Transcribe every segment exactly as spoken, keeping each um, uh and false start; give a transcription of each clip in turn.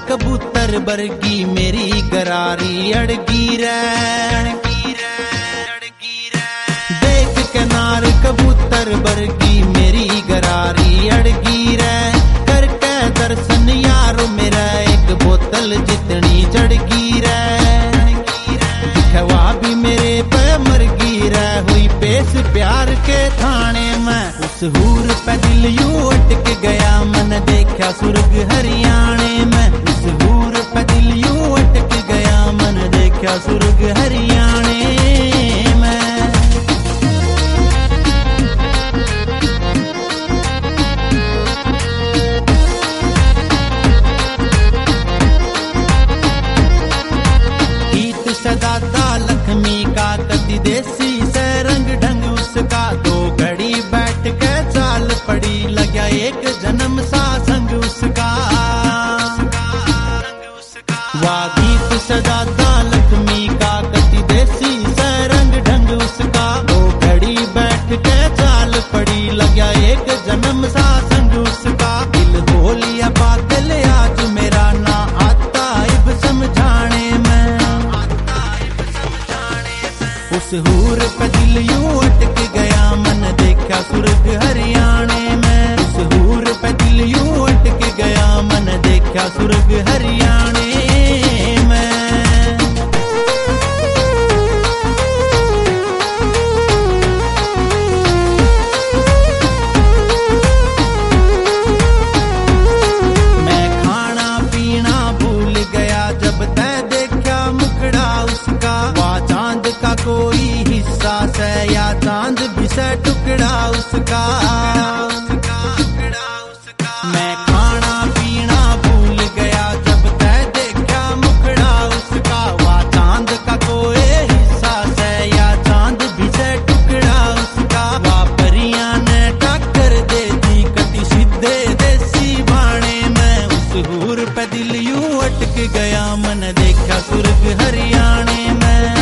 कबूतर बरगी मेरी गरारी अड़गी रे। देख के नार कबूतर बरगी मेरी गरारी अड़गी रे। करके दर्शन यारो मेरा एक बोतल जितनी चढ़गी रे। दिखवा भी मेरे पे मरगी रे। हुई पेश प्यार के थाने में उस हूर पे दिल यूं अटक गया। मन देखा सुर्ग हरियाणे में उस हूर पे दिल यूं अटक गया। मन देखा सुर्ग हरियाणे में। गीत सदाता लक्ष्मी का कति देसी से रंग ढंग उसका। दो घड़ी बैठ के चाल पड़ी लगा एक जन्म सा संग उसका। वाह गीत सजाता लक्ष्मी का कति देसी से रंग ढंग उसका। दो घड़ी बैठ के चाल पड़ी लगा एक जन्म सा संग उसका। दिल हो लिया बादल आज मेरा ना आता इब समझाने में। उस हूर पे दिल यूं अटक गया। मन देखा सुर्ग हरियाणे में उस हूर पे दिल यूं अटक गया। मन देखा सुर्ग हरियाणे में। मैं खाना पीना भूल गया जब तय देखा मुखड़ा उसका। वह चांद का कोई हिस्सा से या चांद भी से टुकड़ा उसका। मैं खाना पीना भूल गया जब तय देखा मुखड़ा उसका। वह चांद का कोई हिस्सा से या चांद भी से टुकड़ा उसका। वह परियां ने टक्कर दे दी कति सीधे देसी बाणे में। उस हूर पे दिल यूं अटक गया। मन देखा सुर्ग हरियाणे में।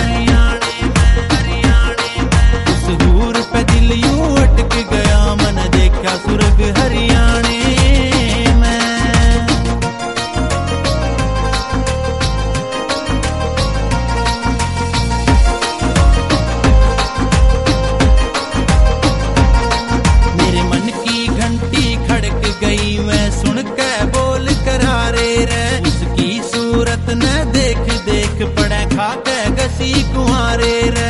दिल यूं अटक गया। मन देखा सुर्ग हरियाणे में। मेरे मन की घंटी खड़क गई मैं सुन के बोल करारे रे। उसकी सूरत न देख देख पड़े खा के गसी कुंवारे रे।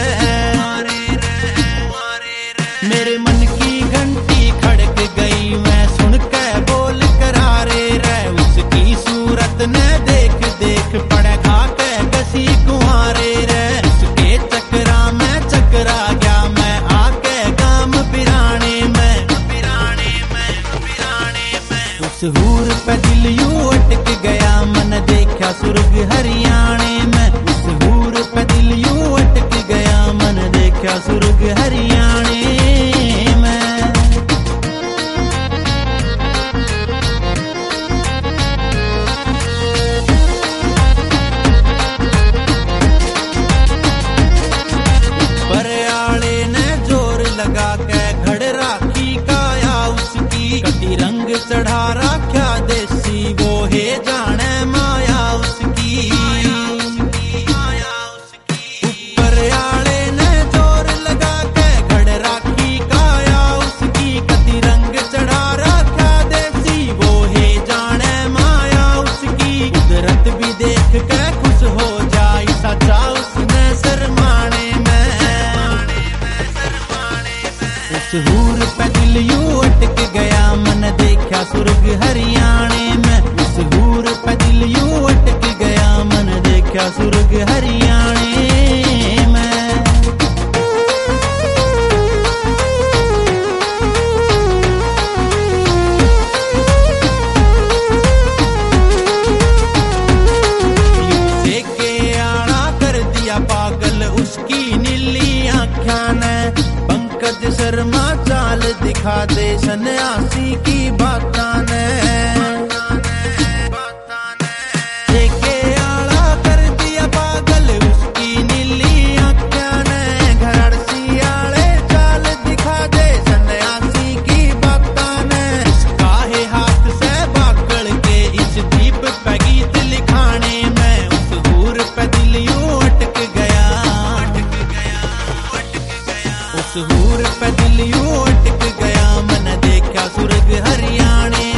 मेरे मन की घंटी खड़क गई मैं सुन के बोल करारे रे। उसकी सूरत न देख देख पड़े खा के कसी कुंवारे रे। उसके चक्रा में चकरा गया मैं आके गाम पिराने में। पिराने में पिराने में उस हूर पे दिल यूं अटक गया। मन देखा सुर्ग हरियाणे में उस हूर पे दिल यूं अटक गया। मन देखा सुर्ग हरियाणे में। बरयाले ने जोर लगा के घड़ राखी काया उसकी। कति रंग चढ़ा राख्या देसी वो है जाने माया उसकी। बरयाले ने जोर लगा के घड़ राखी काया उसकी। कति रंग चढ़ा राख्या देसी वो है जाने माया उसकी। कुदरत भी देख के खुश हो जाए सचा उसने शर्माने में। उस हूर पे दिल यूं अटक गया। मन देखा सुर्ग हरियाणे में उस हूर पे दिल यूं अटक गया। मन देखा सुर्ग हरियाणे में। से के आड़ा कर दिया पागल उसकी नीली आँखों ने। पंकज शर्मा चाल दिखा दे सन्यासी की बातां ने। के आड़ा कर दिया पागल उसकी नीली आँखों ने। घरड़ सियाले चाल दिखा दे सन्यासी की बातां ने। काहे हाथ से बाकड़ के इस दीप पे गीत सूर पे दिल यूं अटक गया, मन देखा सुर्ग हरियाणे।